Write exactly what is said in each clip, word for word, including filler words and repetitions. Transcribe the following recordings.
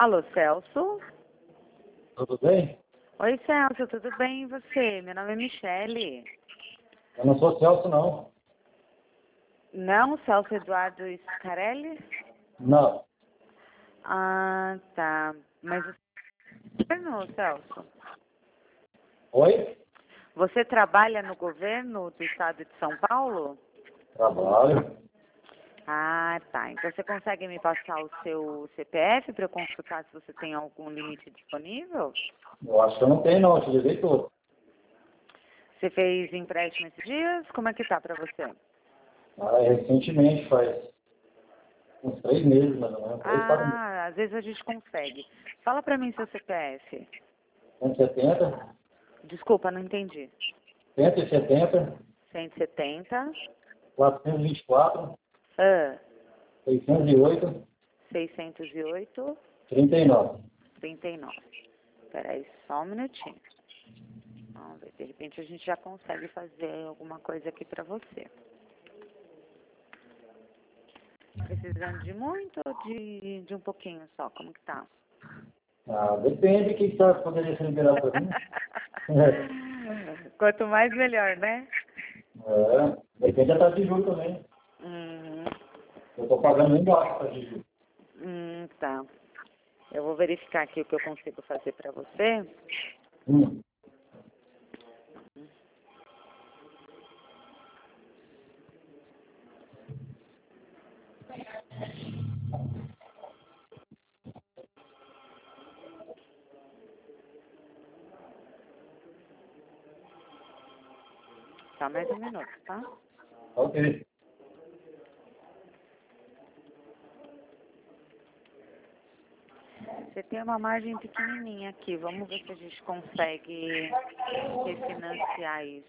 Alô, Celso? Tudo bem? Oi, Celso, tudo bem e você? Meu nome é Michele. Eu não sou Celso, não. Não, Celso Eduardo Scarelli? Não. Ah, tá. Mas você não, Celso? Oi? Você trabalha no governo do estado de São Paulo? Trabalho. Ah, tá. Então você consegue me passar o seu C P F para eu consultar se você tem algum limite disponível? Eu acho que eu não tenho, não. Eu te levei tudo. Você fez empréstimo esses dias? Como é que tá para você? Ah, recentemente, faz uns três meses, mais ou menos. Três, quatro meses. Ah, às vezes a gente consegue. Fala para mim seu C P F. cento e setenta, Desculpa, não entendi. cento e setenta, cento e setenta, quatrocentos e vinte e quatro, ah, seiscentos e oito, seiscentos e oito, trinta e nove. trinta e nove. Espera aí só um minutinho. Vamos ver, de repente a gente já consegue fazer alguma coisa aqui para você. Precisando de muito ou de, de um pouquinho só? Como que tá? Ah, depende do que você poderia ser liberado para mim. Quanto mais melhor, né? É, depende da taxa de juros também. Hum, Eu estou pagando bem baixo a taxa de juros. hum, tá. Eu vou verificar aqui o que eu consigo fazer para você. Hum. Só mais um minuto, tá? Ok. Você tem uma margem pequenininha aqui. Vamos ver se a gente consegue refinanciar isso.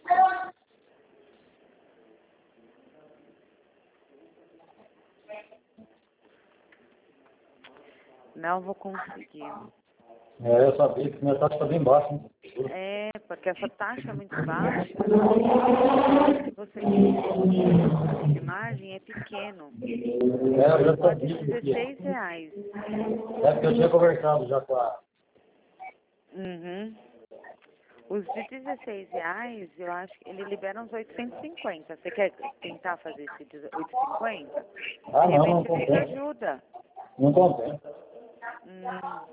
Não vou conseguir. É, eu sabia que minha taxa está bem baixa, né? É, porque essa taxa é muito baixa. Se você tem de margem, é pequeno. É, eu já Só de sabia que dezesseis reais. é porque eu tinha conversado já com a... Uhum. Os de dezesseis reais, eu acho que ele libera uns oitocentos e cinquenta. Você quer tentar fazer esse de oitocentos e cinquenta? Ah, De não, não repente ele te compensa. ajuda. Não compensa. Hum.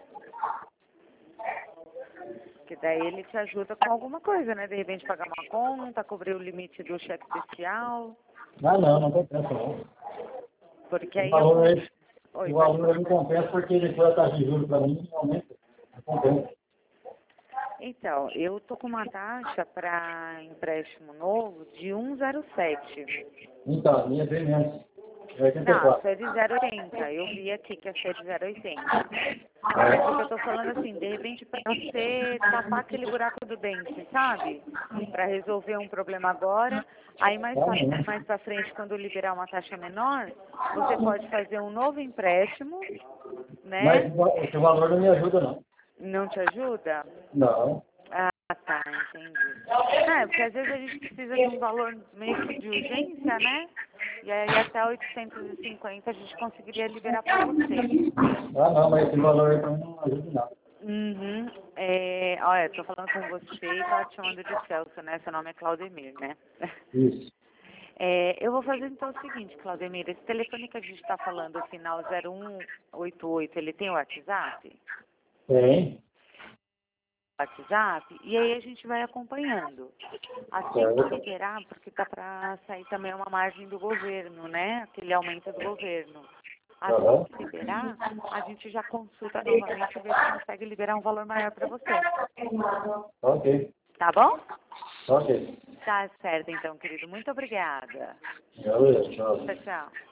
Que daí ele te ajuda com alguma coisa, né? De repente pagar uma conta, cobrir o limite do cheque especial. Ah, não, não compensa não. Porque O aí eu... valor, Con... aí- Oi, o pode valor falar. não compensa porque depois a taxa de juros para mim aumenta. Não compensa. Então, eu tô com uma taxa para empréstimo novo de um vírgula zero sete. Então, a minha é bem menos. É Não, a oitenta e quatro. sua é de zero vírgula oitenta. Eu vi aqui que a sua é de zero vírgula oitenta. Mas o que eu tô falando assim, de repente para você tapar aquele buraco do dente, sabe? Para resolver um problema agora, aí mais Ah, pra, não. mais pra frente, quando liberar uma taxa menor, você pode fazer um novo empréstimo, Mas né? o va- esse valor não me ajuda, não. Não te ajuda? Não. Ah, tá, entendi. É, porque às vezes a gente precisa de um valor meio que de urgência, né? E aí até oitocentos e cinquenta a gente conseguiria liberar para você. Ah, não, mas esse valor aí para mim não ajuda em nada. Uhum. É, olha, tô falando com você e tava te chamando de Celso, né? Seu nome é Claudemir, né? Isso. É, eu vou fazer então o seguinte, Claudemir, esse telefone que a gente está falando, o final zero um oito oito, ele tem o WhatsApp? Tem. WhatsApp, e aí a gente vai acompanhando. Assim que Certo. liberar, porque tá para sair também uma margem do governo, né? Aquele aumento do governo. Assim Aham. que liberar, a gente já consulta novamente e vê se consegue liberar um valor maior para você. Ok. Tá bom? Ok. Tá certo então, querido. Muito obrigada. Valeu, tchau. Tchau, tchau.